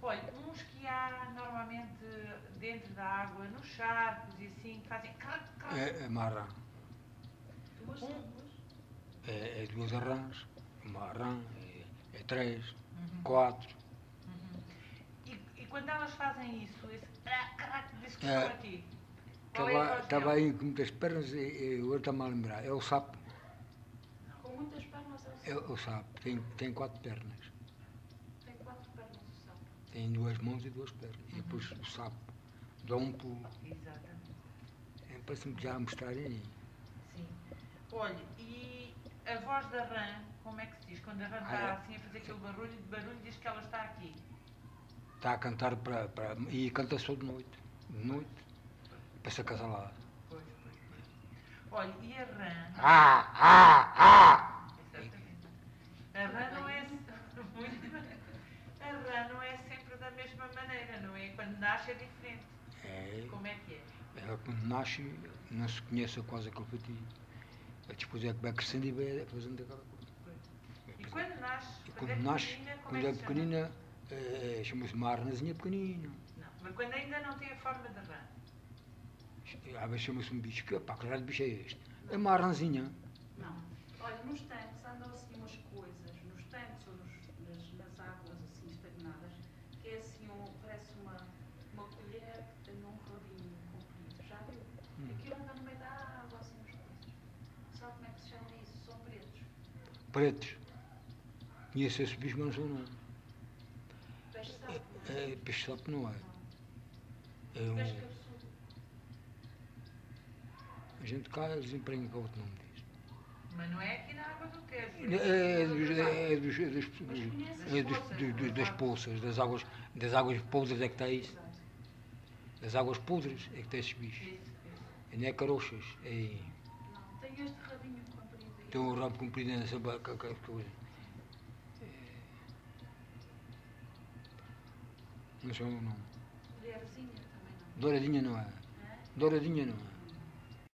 Olha, uns que há normalmente dentro da água, nos charcos e assim, que fazem crac, crac. É uma rã. Duas são duas. É duas rãs, uma rã, é três, Uhum. quatro. E quando elas fazem isso, esse crac, crac, diz que estão aqui. Qual é a voz Estava dele? aí com muitas pernas e agora está-me a lembrar. É o sapo. Com muitas pernas É o sapo. Tem quatro pernas. tem quatro pernas o sapo. Tem duas mãos e duas pernas. E depois o sapo. Dompo. Exatamente. Parece-me que já a mostrarem aí. Sim. Olha, e a voz da rã, como é que se diz? Quando a rã está assim a fazer aquele barulho diz que ela está aqui. Está a cantar para. E canta só de noite. De noite. Para se acasalar. Pois. Olha, e a rã? Exatamente. A rã não é muito. A rã não é sempre da mesma maneira, não é? Quando nasce é diferente. Como é que é? Ela quando nasce não se conhece quase aquele feitiço. Depois é que vai crescendo e vai fazendo aquela coisa. E quando nasce? Quando é pequenina, chama-se uma arnazinha pequenina. Não, mas quando ainda não tem a forma de rã. Às vezes chama-se um bicho. Que raio de bicho é este? É uma arnazinha. Não. Olha, nos tanques andam assim umas coisas, nos tanques ou nas águas assim estagnadas, que é assim, parece uma colher que tem um rabinho comprido. Já viu? Aquilo anda no meio da água, assim, umas coisas. Sabe como é que se chama isso? São pretos. Pretos. Conheço esse bicho, mas não sou não. Peixe-sapo, não é? Peixe-sapo não é. Não. É Peixe cabeçudo. A gente cá desemprega com outro nome disso. Mas não é aqui na água do Tejo. Das poças, das águas podres é que está isso. Das águas podres é que está esses bichos. Isso. Não é caroxas, é. Não, tem este rabinho comprido aí. Tem um rabo comprido nessa coisa. Não sei o nome. Mulherzinha também não. Douradinha não é. Douradinha não é.